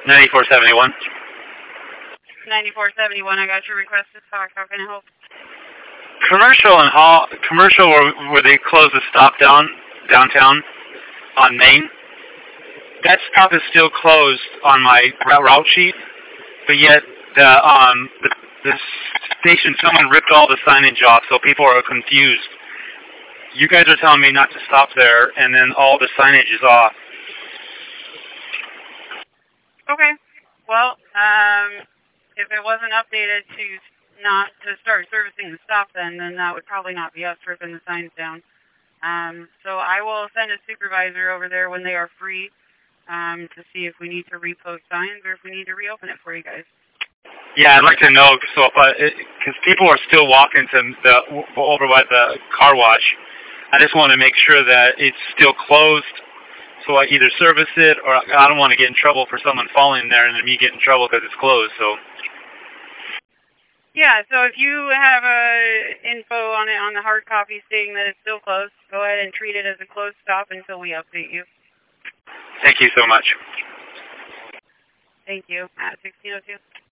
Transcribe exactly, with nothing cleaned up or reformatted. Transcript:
ninety-four seventy-one. ninety-four seventy-one, I got your request to talk. How can I help? Commercial and Hall, commercial where, where they closed the stop down downtown on Main. That stop is still closed on my route sheet, but yet the um the, the station, someone ripped all the signage off, so people are confused. You guys are telling me not to stop there, and then all the signage is off. Okay. Well, um, if it wasn't updated to not to start servicing the stop, then then that would probably not be us ripping the signs down. Um, so I will send a supervisor over there when they are free um, to see if we need to repost signs or if we need to reopen it for you guys. Yeah, I'd like to know, so because people are still walking to the over by the car wash. I just want to make sure that it's still closed, so I either service it or I don't want to get in trouble for someone falling there and then me get in trouble because it's closed. So. Yeah, so if you have uh, info on it on the hard copy stating that it's still closed, go ahead and treat it as a closed stop until we update you. Thank you so much. Thank you. At sixteen oh two.